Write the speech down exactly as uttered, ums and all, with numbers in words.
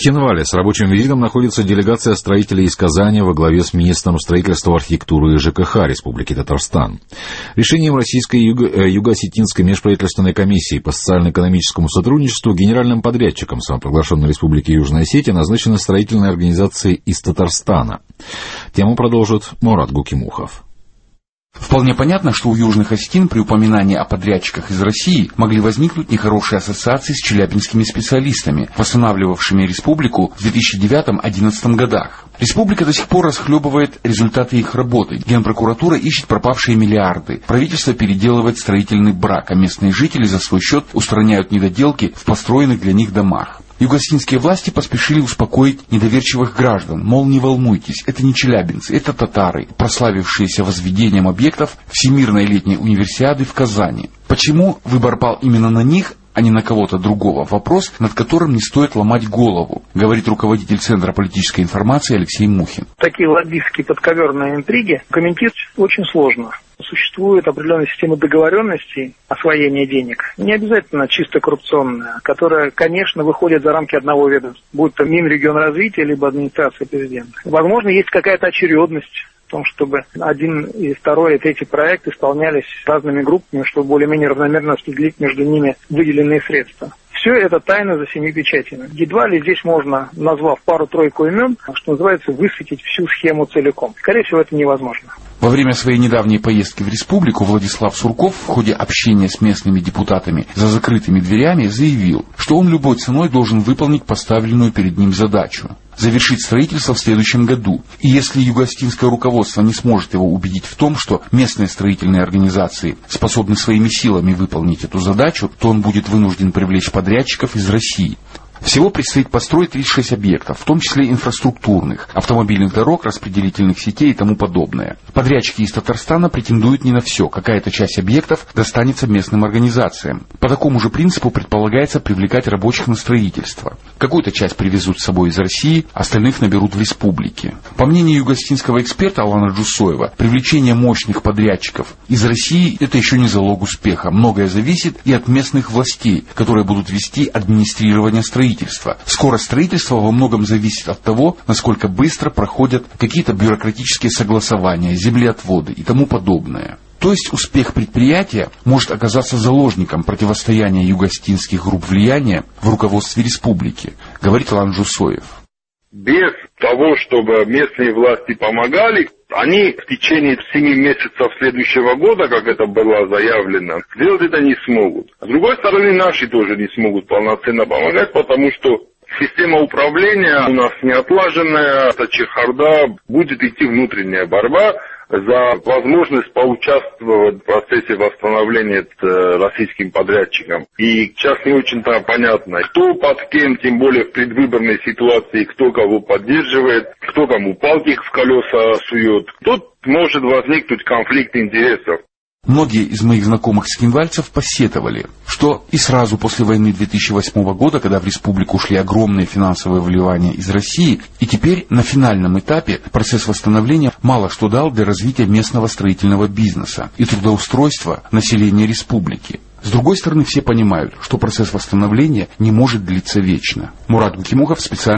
Цхинвале с рабочим визитом находится делегация строителей из Казани во главе с министром строительства, архитектуры и ЖКХ Республики Татарстан. Решением Российской Юго-Осетинской межправительственной комиссии по социально-экономическому сотрудничеству генеральным подрядчиком самопровозглашенной Республики Южная Осетия назначены строительные организации из Татарстана. Тему продолжит Мурат Гукимухов. Вполне понятно, что у южных осетин при упоминании о подрядчиках из России могли возникнуть нехорошие ассоциации с челябинскими специалистами, восстанавливавшими республику в две тысячи девятом — две тысячи одиннадцатом годах. Республика до сих пор расхлебывает результаты их работы. Генпрокуратура ищет пропавшие миллиарды. Правительство переделывает строительный брак, а местные жители за свой счет устраняют недоделки в построенных для них домах. Юго-осетинские власти поспешили успокоить недоверчивых граждан, мол, не волнуйтесь, это не челябинцы, это татары, прославившиеся возведением объектов Всемирной летней универсиады в Казани. Почему выбор пал именно на них, а не на кого-то другого? Вопрос, над которым не стоит ломать голову, говорит руководитель Центра политической информации Алексей Мухин. Такие лоббистские подковерные интриги комментировать очень сложно. Существует определенная система договоренностей освоения денег, не обязательно чисто коррупционная, которая, конечно, выходит за рамки одного ведомства, будь то Минрегионразвития, либо администрация президента. Возможно, есть какая-то очередность в том, чтобы один, и второй, и третий проект исполнялись разными группами, чтобы более-менее равномерно распределить между ними выделенные средства. Все это тайна за семи печатями. Едва ли здесь можно, назвав пару-тройку имен, что называется, высветить всю схему целиком. Скорее всего, это невозможно. Во время своей недавней поездки в республику Владислав Сурков в ходе общения с местными депутатами за закрытыми дверями заявил, что он любой ценой должен выполнить поставленную перед ним задачу – завершить строительство в следующем году. И если юго-осетинское руководство не сможет его убедить в том, что местные строительные организации способны своими силами выполнить эту задачу, то он будет вынужден привлечь подрядчиков из России. Всего предстоит построить тридцать шесть объектов, в том числе инфраструктурных, автомобильных дорог, распределительных сетей и тому подобное. Подрядчики из Татарстана претендуют не на все, какая-то часть объектов достанется местным организациям. По такому же принципу предполагается привлекать рабочих на строительство. Какую-то часть привезут с собой из России, остальных наберут в республике. По мнению юго-осетинского эксперта Алана Джусоева, привлечение мощных подрядчиков из России – это еще не залог успеха. Многое зависит и от местных властей, которые будут вести администрирование строительства. Скорость строительства во многом зависит от того, насколько быстро проходят какие-то бюрократические согласования, землеотводы и тому подобное. То есть успех предприятия может оказаться заложником противостояния юго-осетинских групп влияния в руководстве республики, говорит Алан Джусоев. Без того, чтобы местные власти помогали, они в течение семи месяцев следующего года, как это было заявлено, сделать это не смогут. С другой стороны, наши тоже не смогут полноценно помогать, потому что система управления у нас не отлаженная, это чехарда, будет идти внутренняя борьба за возможность поучаствовать в процессе восстановления российским подрядчикам. И сейчас не очень-то понятно, кто под кем, тем более в предвыборной ситуации, кто кого поддерживает, кто кому палки в колеса сует. Тут может возникнуть конфликт интересов. Многие из моих знакомых цхинвальцев посетовали, что и сразу после войны две тысячи восьмого года, когда в республику ушли огромные финансовые вливания из России, и теперь на финальном этапе процесс восстановления мало что дал для развития местного строительного бизнеса и трудоустройства населения республики. С другой стороны, все понимают, что процесс восстановления не может длиться вечно. Мурат Гукимухов, специально